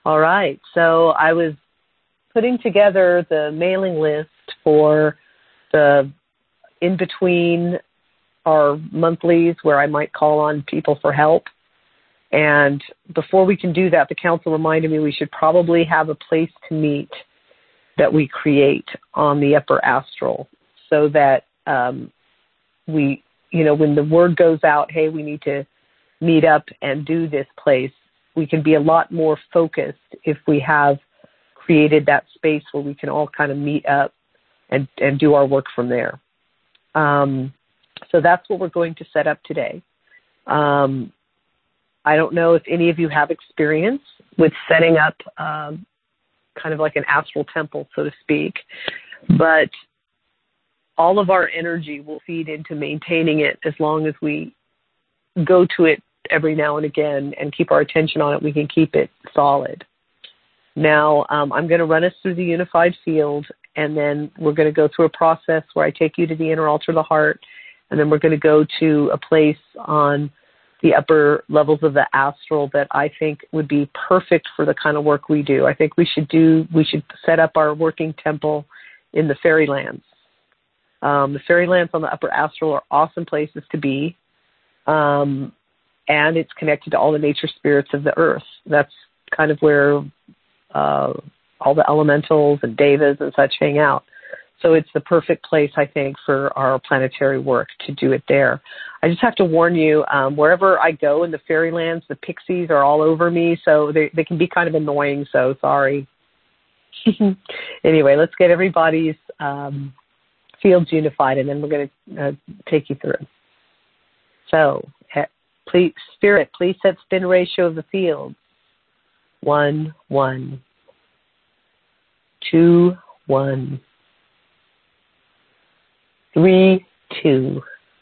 All right. So I was putting together the mailing list for the in between our monthlies where I might call on people for help. And before we can do that, the council reminded me we should probably have a place to meet that we create on the upper astral so that we, when the word goes out, hey, we need to meet up and do this place, we can be a lot more focused if we have created that space where we can all kind of meet up and do our work from there. So that's what we're going to set up today. I don't know if any of you have experience with setting up kind of like an astral temple, so to speak, but all of our energy will feed into maintaining it as long as we go to it every now and again and keep our attention on it. We can keep it solid. Now, I'm going to run us through the unified field, and then we're going to go through a process where I take you to the inner altar of the heart, and then we're going to go to a place on the upper levels of the astral that I think would be perfect for the kind of work we do. I think we should set up our working temple in the fairylands. The fairylands on the upper astral are awesome places to be, and it's connected to all the nature spirits of the earth. That's kind of where all the elementals and devas and such hang out. So it's the perfect place, I think, for our planetary work to do it there. I just have to warn you, wherever I go in the fairylands, the pixies are all over me, so they can be kind of annoying, so sorry. Anyway, let's get everybody's fields unified, and then we're going to take you through. So, please, Spirit, please set spin ratio of the field. 1, 1. 2, 1. 3, 2.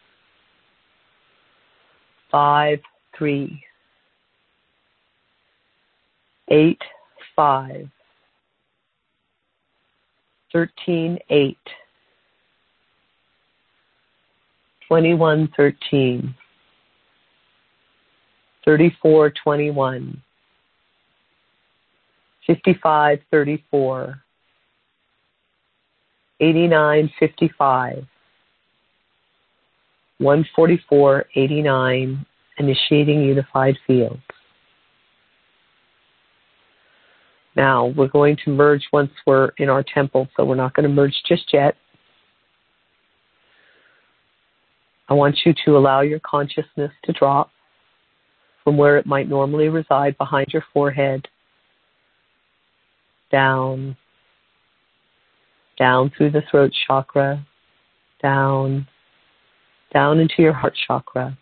5, 3. 8, 5. 13, 8. 21, 13. 34, 21. 55, 34. 89, 55. 144, 89, initiating unified fields. Now, we're going to merge once we're in our temple, so we're not going to merge just yet. I want you to allow your consciousness to drop from where it might normally reside behind your forehead, down through the throat chakra, down into your heart chakra.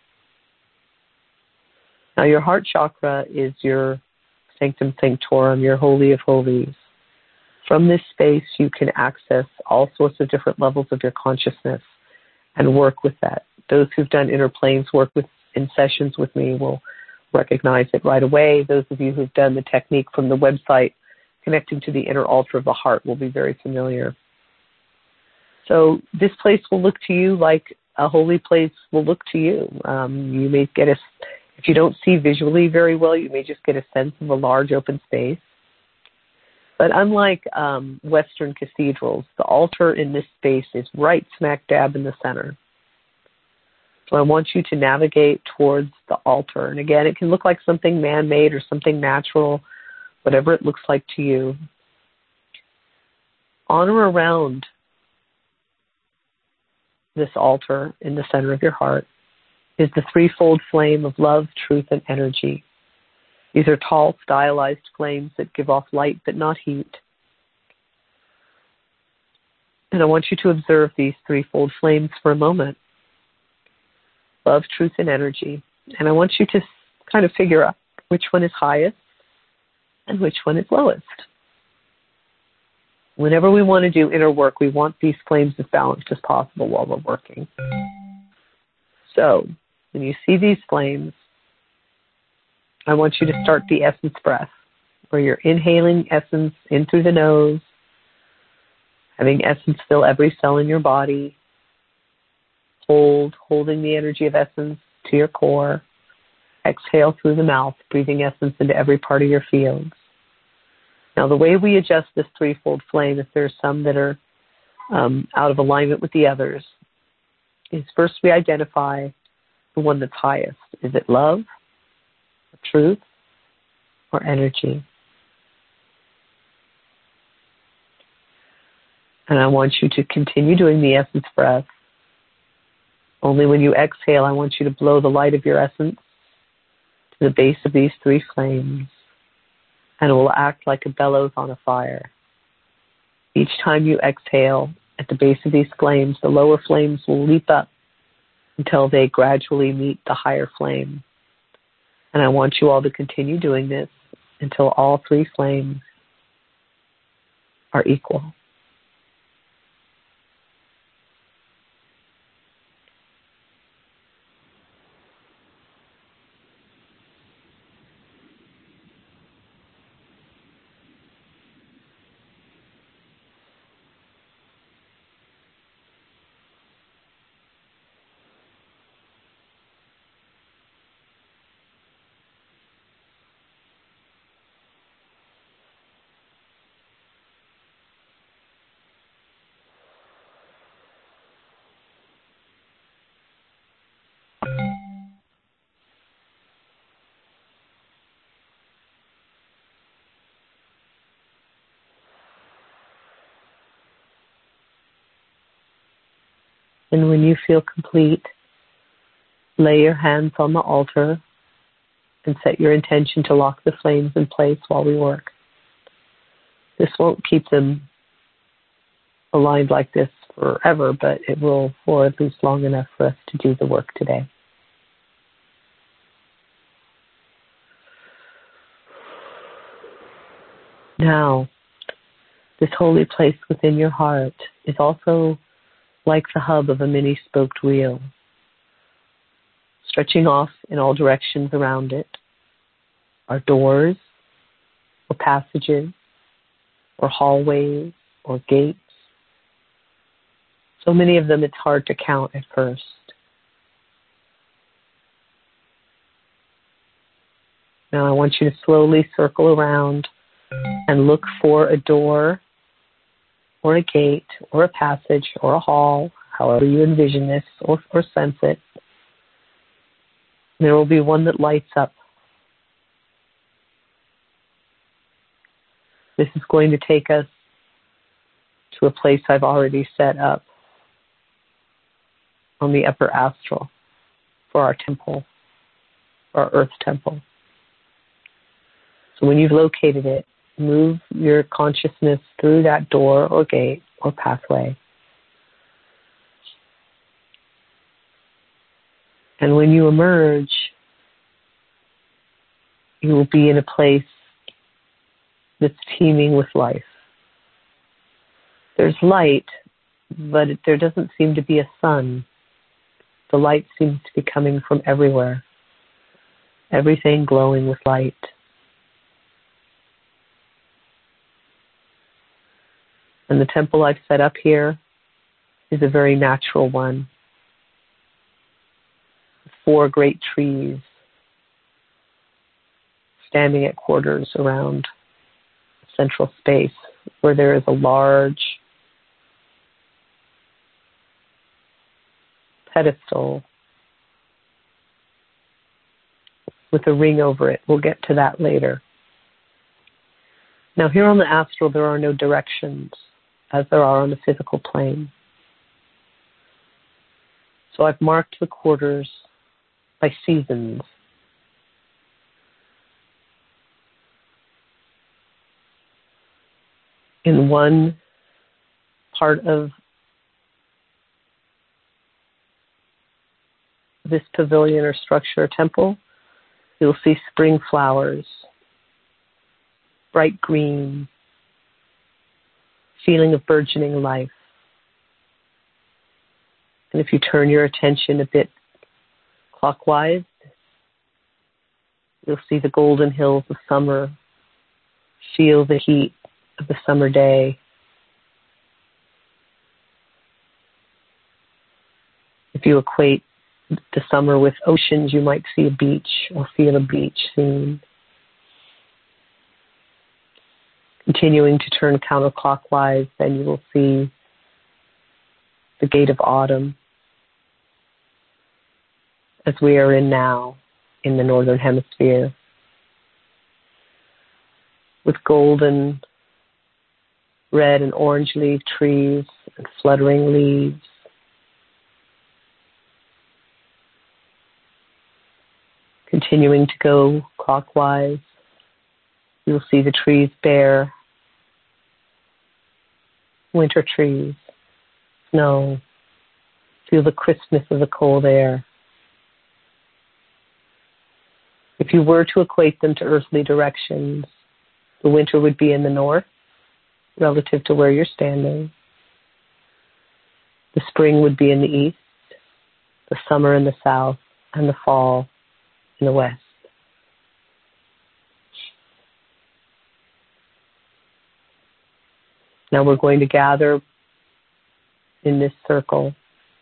Now, your heart chakra is your sanctum sanctorum, your holy of holies. From this space, you can access all sorts of different levels of your consciousness and work with that. Those who've done inner planes work in sessions with me will recognize it right away. Those of you who've done the technique from the website connecting to the inner altar of the heart will be very familiar. So this place will look to you like a holy place will look to you. You may get if you don't see visually very well, you may just get a sense of a large open space. But unlike Western cathedrals, the altar in this space is right smack dab in the center. So I want you to navigate towards the altar. And again, it can look like something man-made or something natural, whatever it looks like to you. On or around this altar in the center of your heart is the threefold flame of love, truth, and energy. These are tall, stylized flames that give off light but not heat. And I want you to observe these threefold flames for a moment. Love, truth, and energy. And I want you to kind of figure out which one is highest and which one is lowest. Whenever we want to do inner work, we want these flames as balanced as possible while we're working. So, when you see these flames, I want you to start the essence breath, where you're inhaling essence in through the nose, having essence fill every cell in your body, holding the energy of essence to your core, exhale through the mouth, breathing essence into every part of your fields. Now, the way we adjust this threefold flame, if there's some that are out of alignment with the others, is first we identify the one that's highest. Is it love, or truth, or energy? And I want you to continue doing the essence breath. Only when you exhale, I want you to blow the light of your essence to the base of these three flames, and it will act like a bellows on a fire. Each time you exhale, at the base of these flames, the lower flames will leap up until they gradually meet the higher flame. And I want you all to continue doing this until all three flames are equal. And when you feel complete, lay your hands on the altar and set your intention to lock the flames in place while we work. This won't keep them aligned like this forever, but it will for at least long enough for us to do the work today. Now, this holy place within your heart is also like the hub of a many-spoked wheel, stretching off in all directions around it are doors or passages or hallways or gates. So many of them it's hard to count at first. Now I want you to slowly circle around and look for a door or a gate or a passage or a hall, however you envision this or sense it. There will be one that lights up. This is going to take us to a place I've already set up on the upper astral for our temple, our earth temple. So when you've located it, move your consciousness through that door or gate or pathway. And when you emerge, you will be in a place that's teeming with life. There's light, but there doesn't seem to be a sun. The light seems to be coming from everywhere. Everything glowing with light. And the temple I've set up here is a very natural one. 4 great trees standing at quarters around a central space where there is a large pedestal with a ring over it. We'll get to that later. Now here on the astral there are no directions as there are on the physical plane. So I've marked the quarters by seasons. In one part of this pavilion or structure or temple, you'll see spring flowers, bright green, feeling of burgeoning life. And if you turn your attention a bit clockwise, you'll see the golden hills of summer, feel the heat of the summer day. If you equate the summer with oceans, you might see a beach or feel a beach scene. Continuing to turn counterclockwise, then you will see the gate of autumn as we are in now in the Northern Hemisphere, with golden, red, and orange leaf trees and fluttering leaves. Continuing to go clockwise, you'll see the trees bare, winter trees, snow. Feel the crispness of the cold air. If you were to equate them to earthly directions, the winter would be in the north, relative to where you're standing. The spring would be in the east, the summer in the south, and the fall in the west. Now we're going to gather in this circle,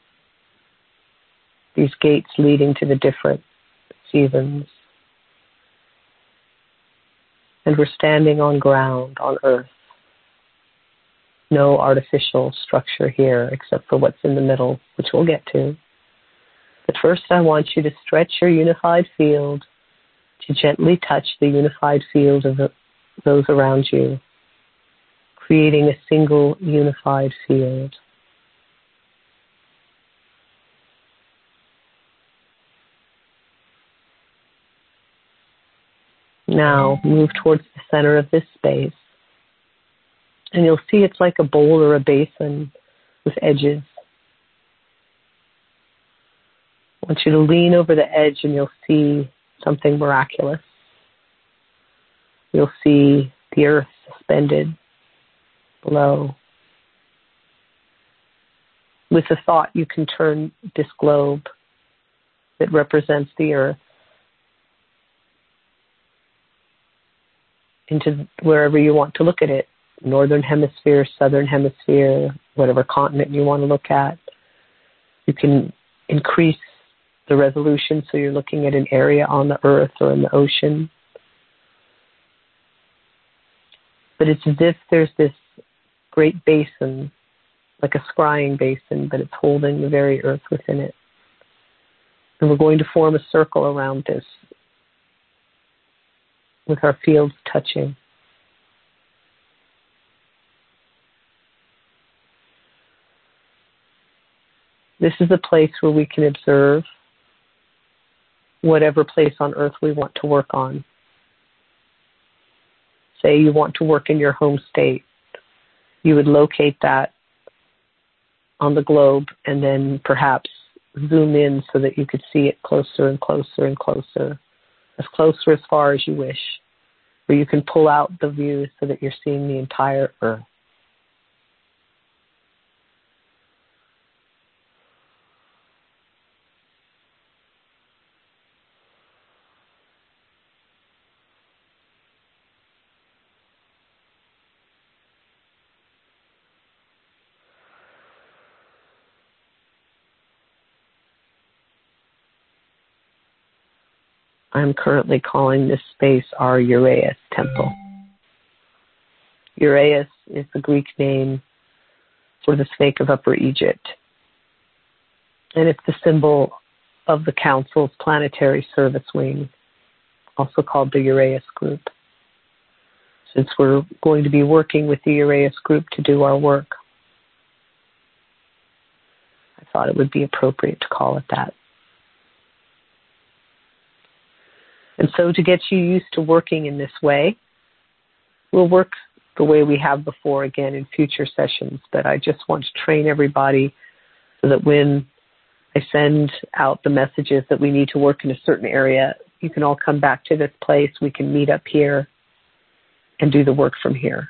these gates leading to the different seasons. And we're standing on ground, on earth. No artificial structure here except for what's in the middle, which we'll get to. But first I want you to stretch your unified field to gently touch the unified field of those around you, creating a single unified field. Now move towards the center of this space, and you'll see it's like a bowl or a basin with edges. I want you to lean over the edge and you'll see something miraculous. You'll see the earth suspended below. With a thought, you can turn this globe that represents the earth into wherever you want to look at it. Northern hemisphere, southern hemisphere, whatever continent you want to look at. You can increase the resolution so you're looking at an area on the earth or in the ocean. But it's as if there's this great basin, like a scrying basin, but it's holding the very earth within it. And we're going to form a circle around this with our fields touching. This is a place where we can observe whatever place on earth we want to work on. Say you want to work in your home state. You would locate that on the globe and then perhaps zoom in so that you could see it closer and closer and closer, as far as you wish, where you can pull out the view so that you're seeing the entire earth. I'm currently calling this space our Uraeus temple. Uraeus is the Greek name for the snake of Upper Egypt. And it's the symbol of the Council's planetary service wing, also called the Uraeus group. Since we're going to be working with the Uraeus group to do our work, I thought it would be appropriate to call it that. And so to get you used to working in this way, we'll work the way we have before again in future sessions, but I just want to train everybody so that when I send out the messages that we need to work in a certain area, you can all come back to this place. We can meet up here and do the work from here.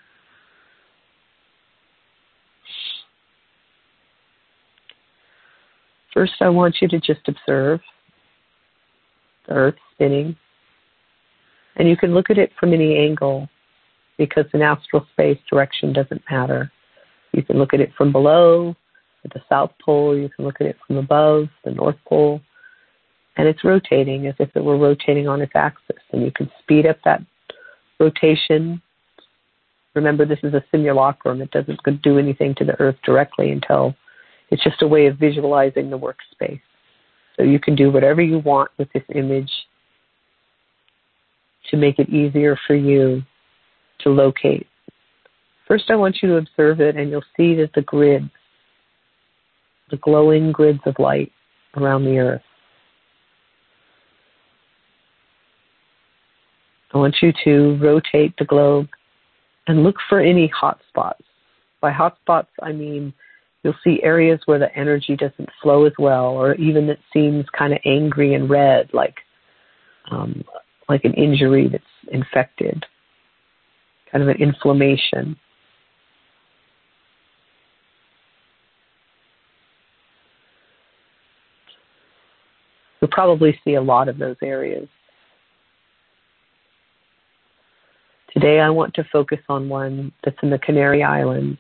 First, I want you to just observe the earth spinning. And you can look at it from any angle because in astral space, direction doesn't matter. You can look at it from below, at the South Pole. You can look at it from above, the North Pole. And it's rotating as if it were rotating on its axis. And you can speed up that rotation Remember, this is a simulacrum. It doesn't do anything to the earth directly until it's just a way of visualizing the workspace. So you can do whatever you want with this image to make it easier for you to locate. First, I want you to observe it, and you'll see that the grids, the glowing grids of light around the earth. I want you to rotate the globe and look for any hot spots. By hot spots, I mean you'll see areas where the energy doesn't flow as well, or even it seems kind of angry and red, like an injury that's infected, kind of an inflammation. You'll probably see a lot of those areas. Today I want to focus on one that's in the Canary Islands,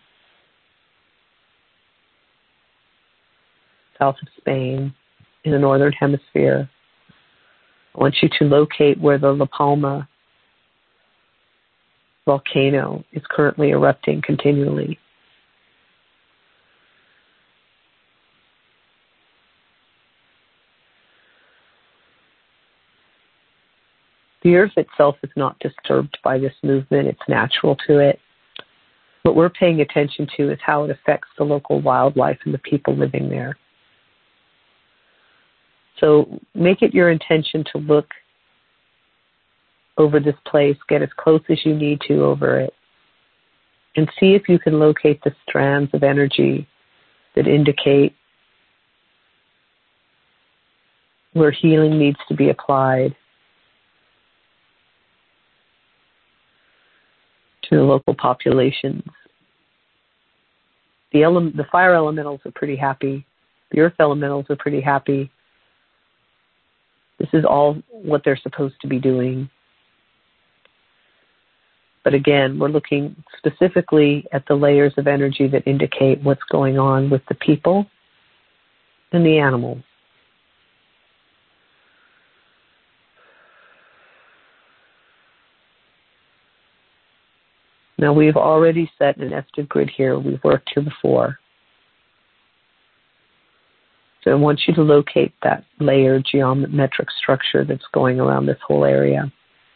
south of Spain, in the northern hemisphere. I want you to locate where the La Palma volcano is currently erupting continually. The earth itself is not disturbed by this movement. It's natural to it. What we're paying attention to is how it affects the local wildlife and the people living there. So make it your intention to look over this place, get as close as you need to over it, and see if you can locate the strands of energy that indicate where healing needs to be applied to the local populations. The fire elementals are pretty happy. The earth elementals are pretty happy. This is all what they're supposed to be doing. But again, we're looking specifically at the layers of energy that indicate what's going on with the people and the animals. Now, we've already set an nested grid here. We've worked here before. So I want you to locate that layered geometric structure that's going around this whole area.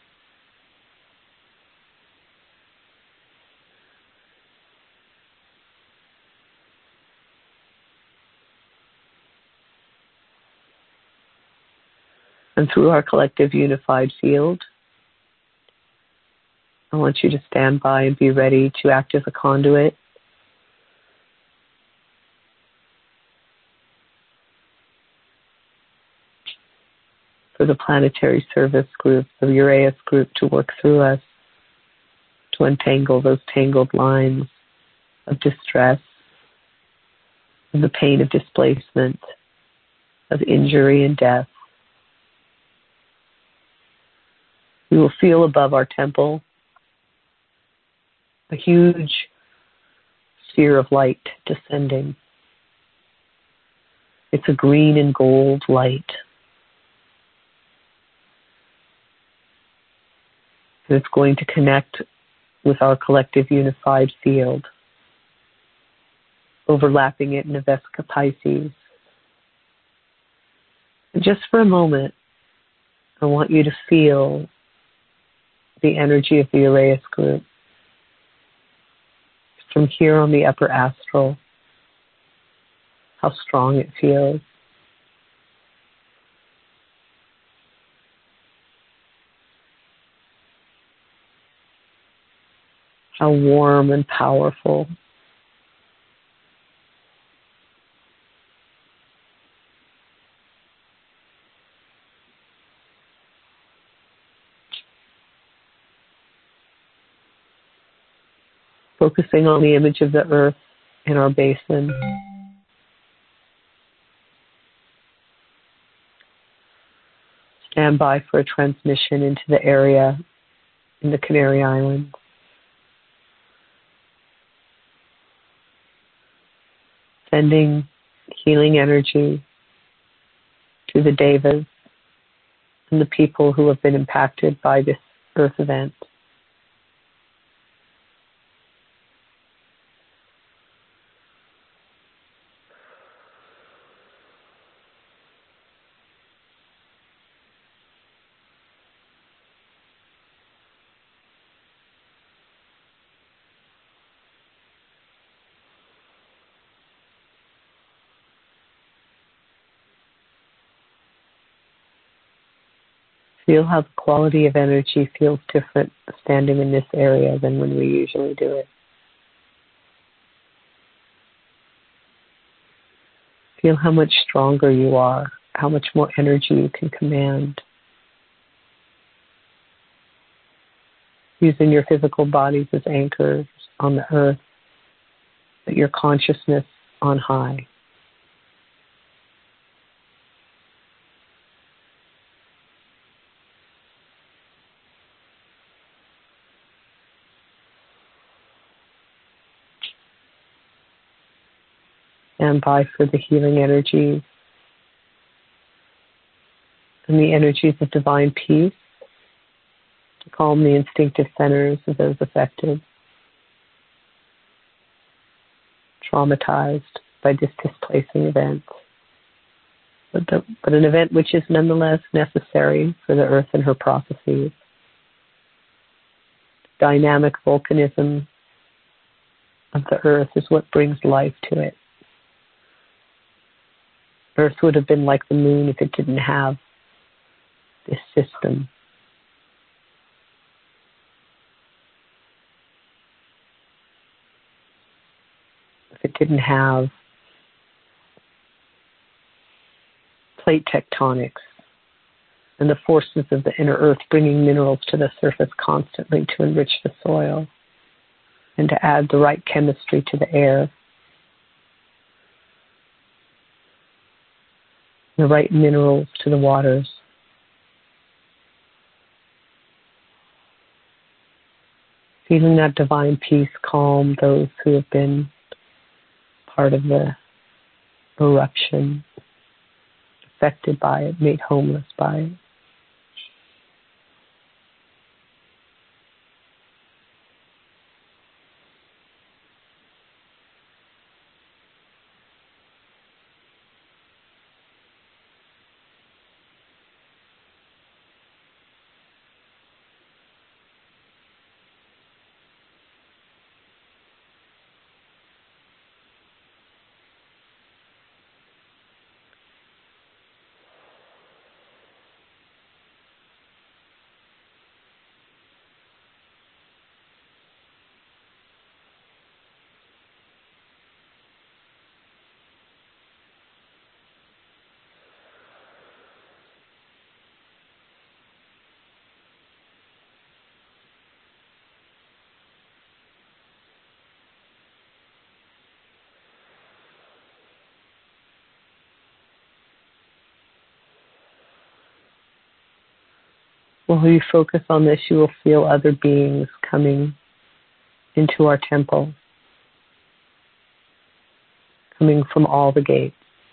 And through our collective unified field, I want you to stand by and be ready to act as a conduit for the planetary service group, the Uraeus group, to work through us, to untangle those tangled lines of distress, of the pain of displacement, of injury and death. We will feel above our temple a huge sphere of light descending. It's a green and gold light. And it's going to connect with our collective unified field, overlapping it in Vesica Pisces. And just for a moment, I want you to feel the energy of the Uraeus group from here on the upper astral, how strong it feels. How warm and powerful. Focusing on the image of the earth in our basin. Stand by for a transmission into the area in the Canary Islands. Sending healing energy to the devas and the people who have been impacted by this earth event. Feel how the quality of energy feels different standing in this area than when we usually do it. Feel how much stronger you are, how much more energy you can command. Using your physical bodies as anchors on the earth, but your consciousness on high. Stand by for the healing energies and the energies of divine peace to calm the instinctive centers of those affected, traumatized by this displacing event, but an event which is nonetheless necessary for the earth and her processes. Dynamic volcanism of the earth is what brings life to it. Earth would have been like the moon if it didn't have this system. If it didn't have plate tectonics and the forces of the inner earth bringing minerals to the surface constantly to enrich the soil and to add the right chemistry to the air, the right minerals to the waters. Feeling that divine peace calm those who have been part of the eruption, affected by it, made homeless by it. While you focus on this, you will feel other beings coming into our temple, coming from all the gates.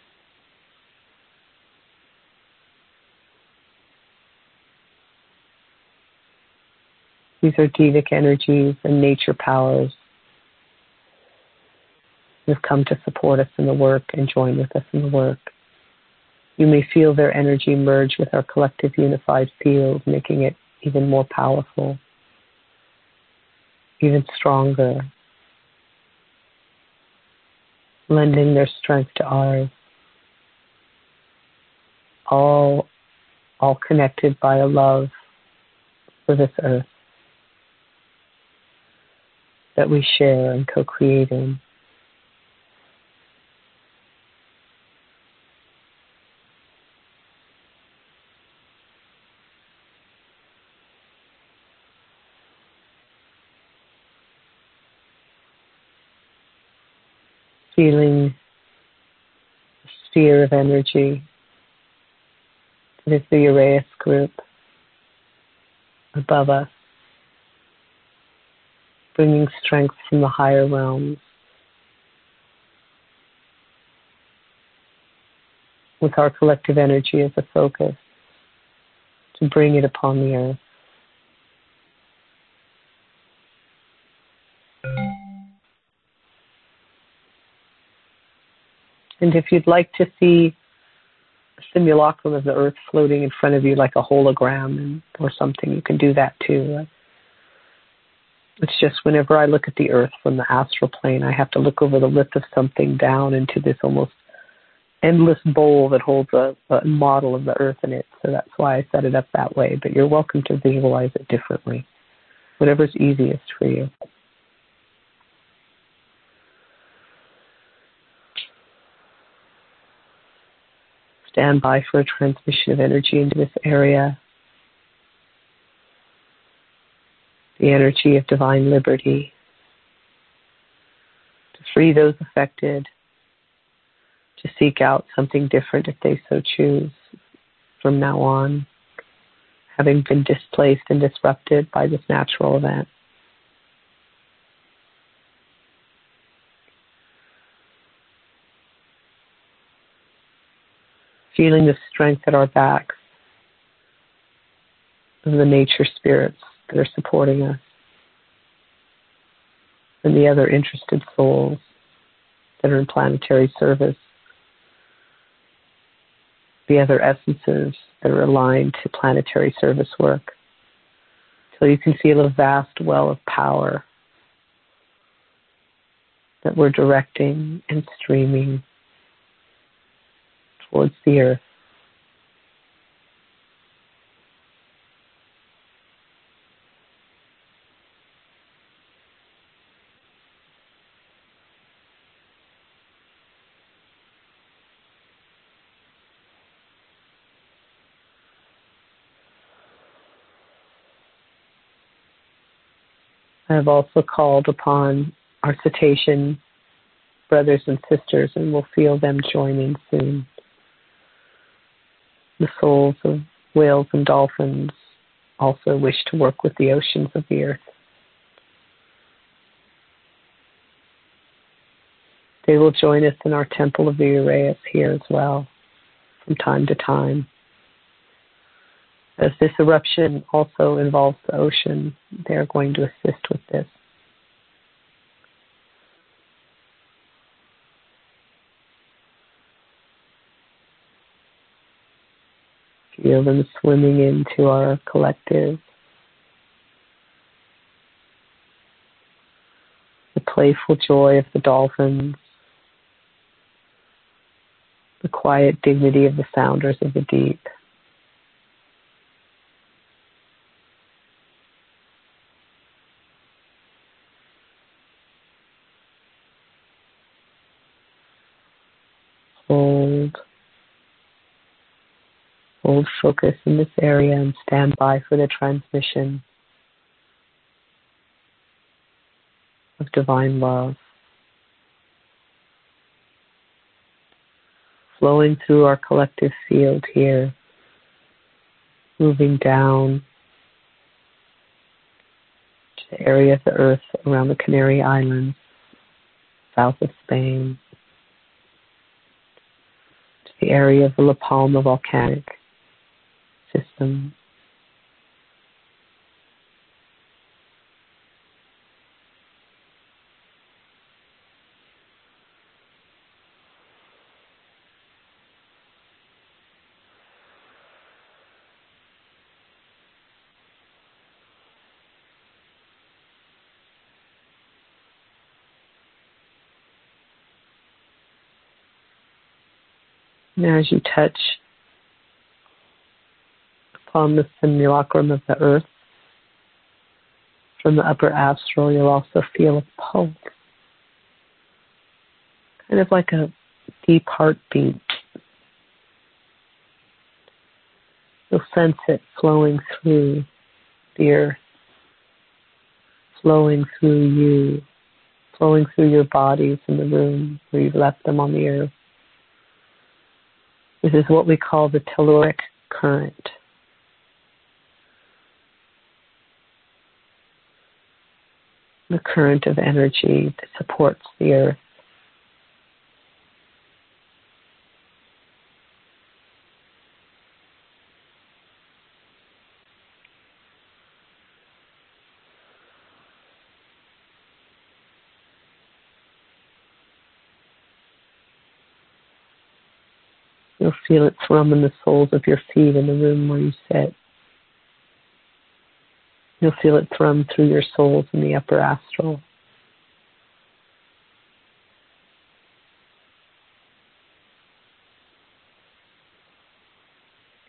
These are Divic energies and nature powers who have come to support us in the work and join with us in the work. You may feel their energy merge with our collective unified field, making it even more powerful, even stronger, lending their strength to ours, all connected by a love for this earth that we share and co-create in. Feeling the sphere of energy that is the Uraeus group above us, bringing strength from the higher realms with our collective energy as a focus to bring it upon the earth. And if you'd like to see a simulacrum of the earth floating in front of you like a hologram or something, you can do that too. It's just whenever I look at the earth from the astral plane, I have to look over the lip of something down into this almost endless bowl that holds a model of the earth in it. So that's why I set it up that way. But you're welcome to visualize it differently, whatever's easiest for you. Stand by for a transmission of energy into this area. The energy of divine liberty to free those affected, to seek out something different if they so choose from now on, having been displaced and disrupted by this natural event. Feeling the strength at our backs of the nature spirits that are supporting us and the other interested souls that are in planetary service, the other essences that are aligned to planetary service work, till you can feel a vast well of power that we're directing and streaming towards the earth. I have also called upon our cetacean brothers and sisters, and we'll feel them joining soon. The souls of whales and dolphins also wish to work with the oceans of the earth. They will join us in our Temple of the Uraeus here as well, from time to time. As this eruption also involves the ocean, they're going to assist with this. Feel them swimming into our collective. The playful joy of the dolphins. The quiet dignity of the sounders of the deep. Hold focus in this area and stand by for the transmission of divine love. Flowing through our collective field here, moving down to the area of the earth around the Canary Islands, south of Spain, to the area of the La Palma volcanic system. And as you touch upon the simulacrum of the earth, from the upper astral, you'll also feel a pulse, kind of like a deep heartbeat. You'll sense it flowing through the earth, flowing through you, flowing through your bodies in the room where you've left them on the earth. This is what we call the telluric current. The current of energy that supports the earth. You'll feel it thrum in the soles of your feet in the room where you sit. You'll feel it thrum through your souls in the upper astral.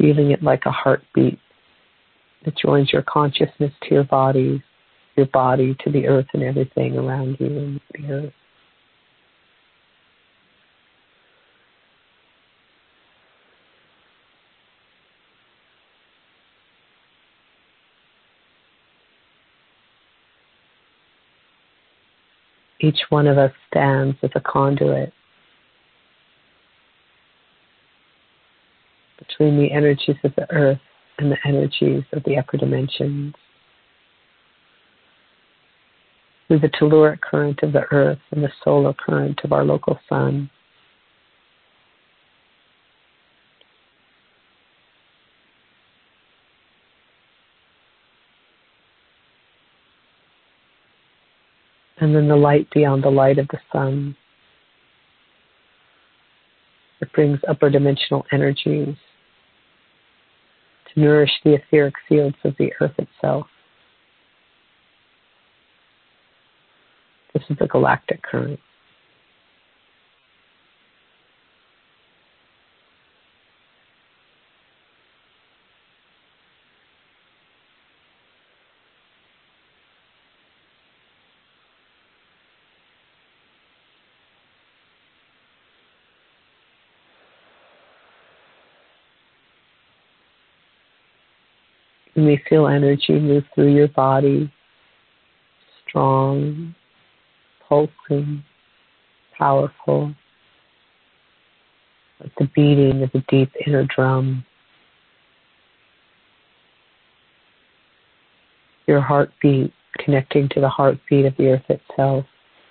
feeling it like a heartbeat that joins your consciousness to your body to the earth and everything around you in the earth. Each one of us stands as a conduit between the energies of the earth and the energies of the upper dimensions. Through the telluric current of the earth and the solar current of our local sun. And then the light beyond the light of the sun. It brings upper dimensional energies to nourish the etheric fields of the earth itself. This is the galactic current. You may feel energy move through your body, strong, pulsing, powerful, like the beating of a deep inner drum. Your heartbeat connecting to the heartbeat of the earth itself.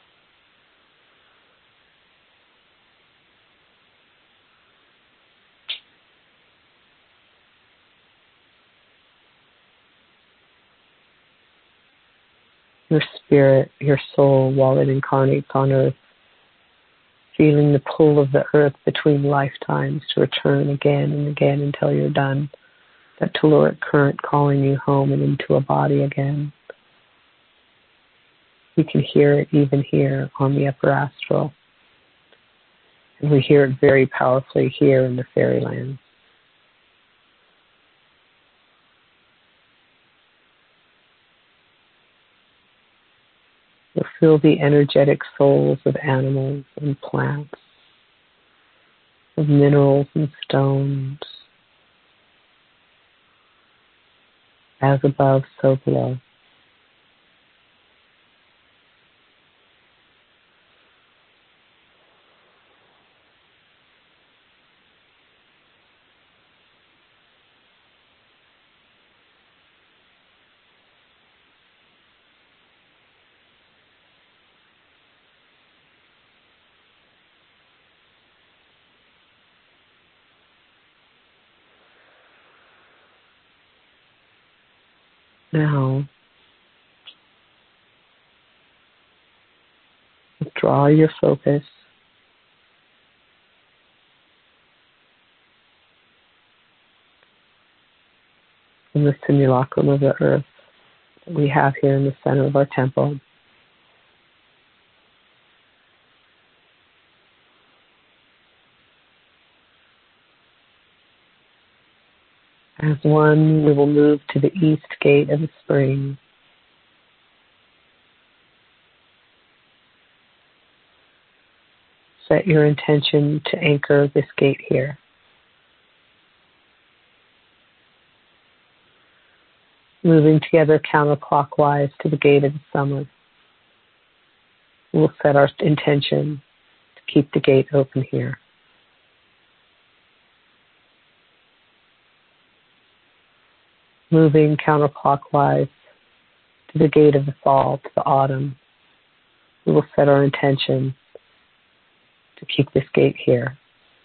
Your spirit, your soul, while it incarnates on earth, feeling the pull of the earth between lifetimes to return again and again until you're done. That telluric current calling you home and into a body again. We can hear it even here on the upper astral. And we hear it very powerfully here in the fairyland. You'll feel the energetic souls of animals and plants, of minerals and stones, as above, so below. Now, withdraw your focus from the simulacrum of the earth that we have here in the center of our temple. As one, we will move to the east gate of the spring. Set your intention to anchor this gate here. Moving together counterclockwise to the gate of the summer. We'll set our intention to keep the gate open here. Moving counterclockwise to the gate of the fall, to the autumn. We will set our intention to keep this gate here.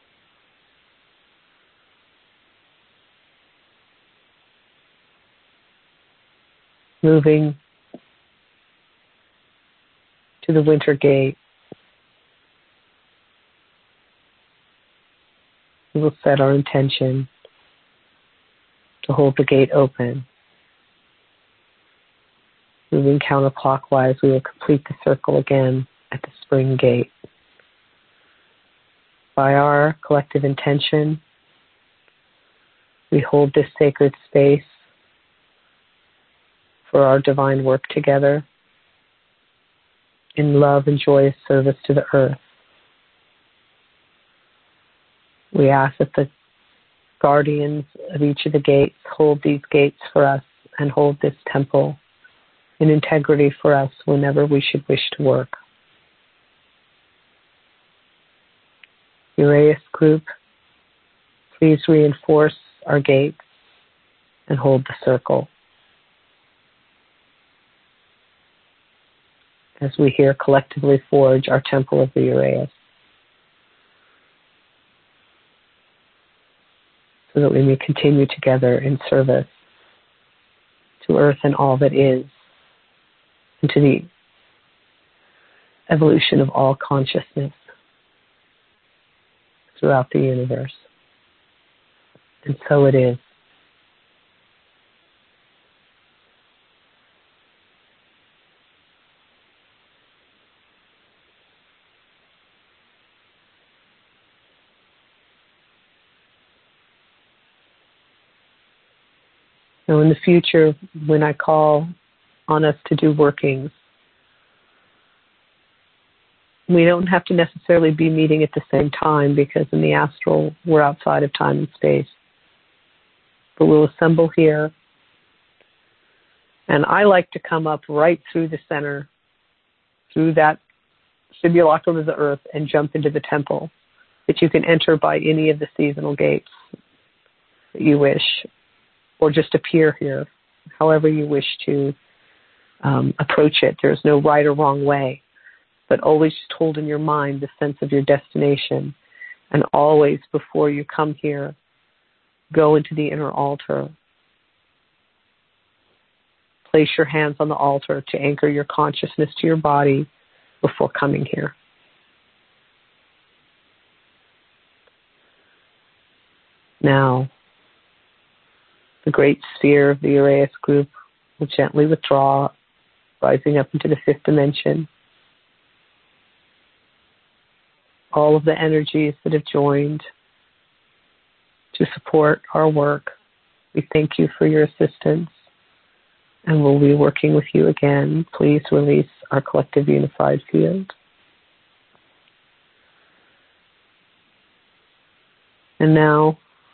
Moving to the winter gate, we will set our intention to hold the gate open. Moving counterclockwise, we will complete the circle again at the spring gate. By our collective intention, We hold this sacred space for our divine work together in love and joyous service to the earth. We ask that the guardians of each of the gates hold these gates for us and hold this temple in integrity for us whenever we should wish to work. Uraeus group, please reinforce our gates and hold the circle. As we here collectively forge our temple of the Uraeus, so that we may continue together in service to Earth and all that is, and to the evolution of all consciousness throughout the universe. And so it is. Now, in the future, when I call on us to do workings, we don't have to necessarily be meeting at the same time, because in the astral, we're outside of time and space. But we'll assemble here. And I like to come up right through the center, through that simulacrum of the earth, and jump into the temple that you can enter by any of the seasonal gates that you wish, or just appear here, however you wish to approach it. There's no right or wrong way, but always just hold in your mind the sense of your destination. And always, before you come here, go into the inner altar. Place your hands on the altar to anchor your consciousness to your body before coming here. Now, the great sphere of the Uraeus group will gently withdraw, rising up into the fifth dimension. All of the energies that have joined to support our work, we thank you for your assistance, and we'll be working with you again. Please release our collective unified field. And now,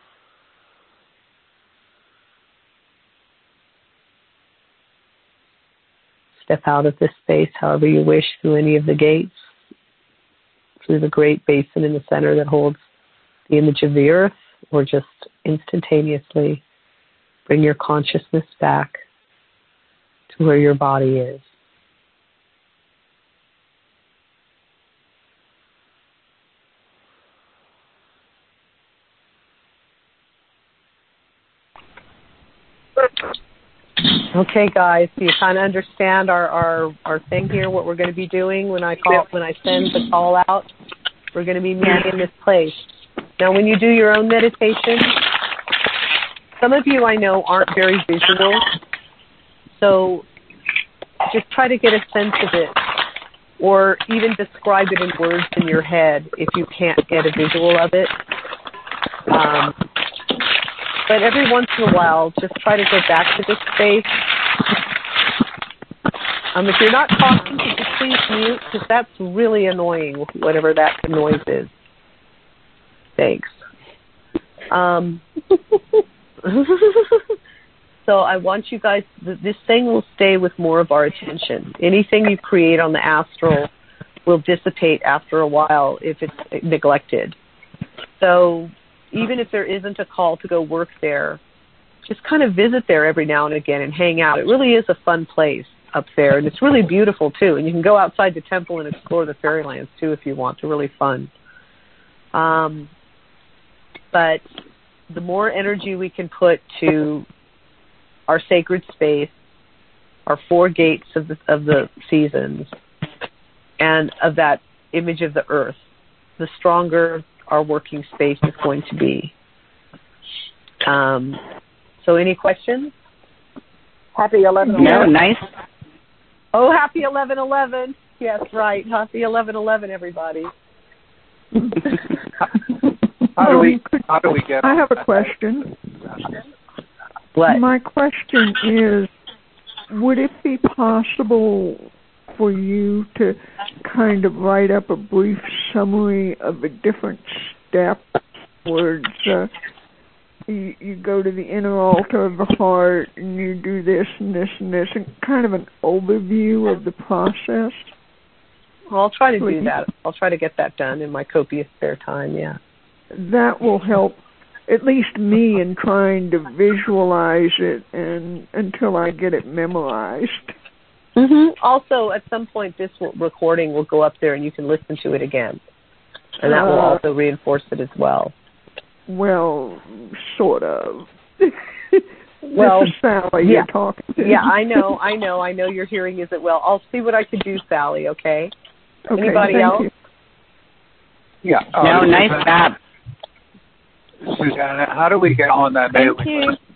step out of this space however you wish, through any of the gates, through the great basin in the center that holds the image of the earth, or just instantaneously bring your consciousness back to where your body is. Okay, guys, so you kind of understand our thing here, what we're going to be doing when I send the call out. We're going to be meeting in this place. Now, when you do your own meditation, some of you I know aren't very visual, so just try to get a sense of it, or even describe it in words in your head if you can't get a visual of it. But every once in a while, just try to go back to this space. If you're not talking, could you please mute? Because that's really annoying, whatever that noise is. Thanks. So I want you guys, this thing will stay with more of our attention. Anything you create on the astral will dissipate after a while if it's neglected. So even if there isn't a call to go work there, just kind of visit there every now and again and hang out. It really is a fun place up there, and it's really beautiful too. And you can go outside the temple and explore the fairylands too if you want. They're really fun. But the more energy we can put to our sacred space, our four gates of the seasons, and of that image of the earth, the stronger our working space is going to be. So any questions? Happy 11/11. No, nice. Oh, happy 11/11. Yes, right. Happy 11/11, everybody. How do we get? I have a question. What? My question is, would it be possible for you to kind of write up a brief summary of the different steps towards you go to the inner altar of the heart and you do this and this and this, and kind of an overview of the process? Well, I'll try to do that. I'll try to get that done in my copious spare time, yeah. That will help at least me in trying to visualize it and until I get it memorized. Also, at some point, this recording will go up there and you can listen to it again. And that will also reinforce it as well. Well, sort of. Well, this is Sally you're talking to. Yeah, I know your hearing isn't well. I'll see what I can do, Sally, okay? Anybody else? You. Yeah. No, nice job. Susanna, how do we get on that mailing list?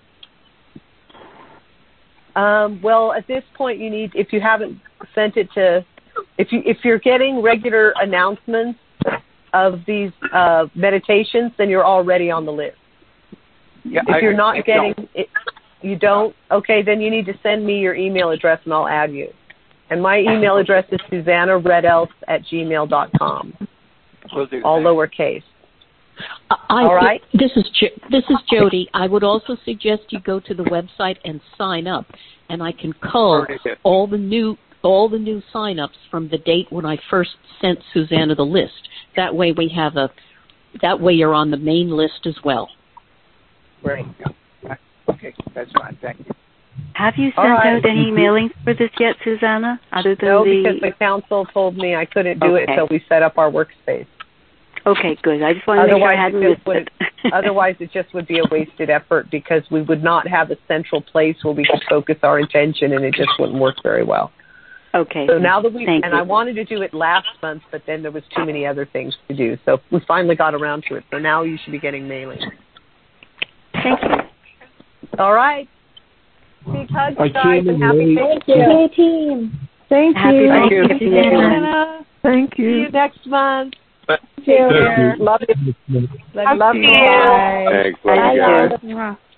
Well, at this point, you need, if you haven't sent it to, if you're getting regular announcements of these meditations, then you're already on the list. Yeah, if you're not getting it, you don't, okay, then you need to send me your email address and I'll add you. And my email address is SusannaRedElf@gmail.com. All lowercase. All right. This is Jody. I would also suggest you go to the website and sign up, and I can cull all the new sign-ups from the date when I first sent Susanna the list. That way that way you're on the main list as well. Great. Okay, that's fine. Thank you. Have you sent out any mailings for this yet, Susanna? Other than because the council told me I couldn't do it until we set up our workspace. Okay, good. I just wanted to make sure I hadn't missed it. Otherwise, it just would be a wasted effort because we would not have a central place where we could focus our attention, and it just wouldn't work very well. Okay. So now that I wanted to do it last month, but then there was too many other things to do. So we finally got around to it. So now you should be getting mailings. Thank you. All right. Big hugs, guys, and happy Thanksgiving. Hey, team. Thank you. Thank you. Thank you. See you next month. Love you. Love you. Bye. Thanks. Love you guys. Bye.